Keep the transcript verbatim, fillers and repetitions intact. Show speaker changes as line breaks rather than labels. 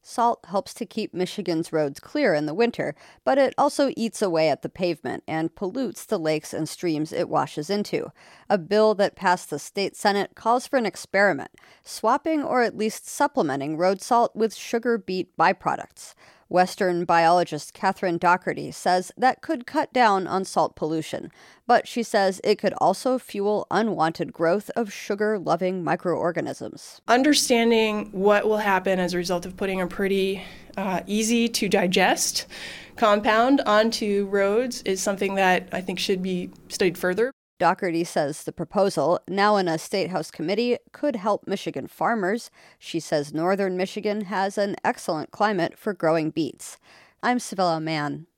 Salt helps to keep Michigan's roads clear in the winter, but it also eats away at the pavement and pollutes the lakes and streams it washes into. A bill that passed the state Senate calls for an experiment, swapping or at least supplementing road salt with sugar beet byproducts. Western biologist Catherine Doherty says that could cut down on salt pollution, but she says it could also fuel unwanted growth of sugar-loving microorganisms.
Understanding what will happen as a result of putting a pretty uh, easy-to-digest compound onto roads is something that I think should be studied further.
Doherty says the proposal, now in a State House committee, could help Michigan farmers. She says northern Michigan has an excellent climate for growing beets. I'm Civilla Mann.